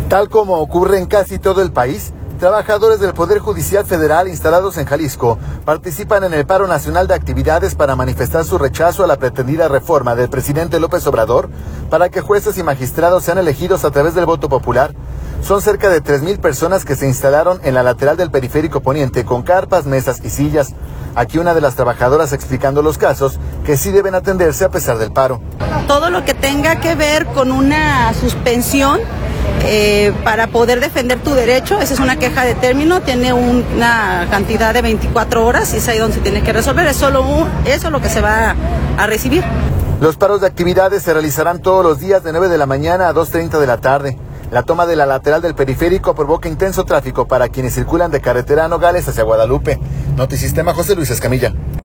Tal como ocurre en casi todo el país, trabajadores del Poder Judicial Federal instalados en Jalisco participan en el paro nacional de actividades para manifestar su rechazo a la pretendida reforma del presidente López Obrador para que jueces y magistrados sean elegidos a través del voto popular. Son cerca de 3,000 personas que se instalaron en la lateral del Periférico Poniente con carpas, mesas y sillas. Aquí una de las trabajadoras explicando los casos que sí deben atenderse a pesar del paro. Todo lo que tenga que ver con una suspensión para poder defender tu derecho, esa es una queja de término, tiene una cantidad de 24 horas y es ahí donde se tiene que resolver, es solo eso lo que se va a recibir. Los paros de actividades se realizarán todos los días de 9 de la mañana a 2:30 de la tarde. La toma de la lateral del periférico provoca intenso tráfico para quienes circulan de carretera a Nogales hacia Guadalupe. Notisistema, José Luis Escamilla.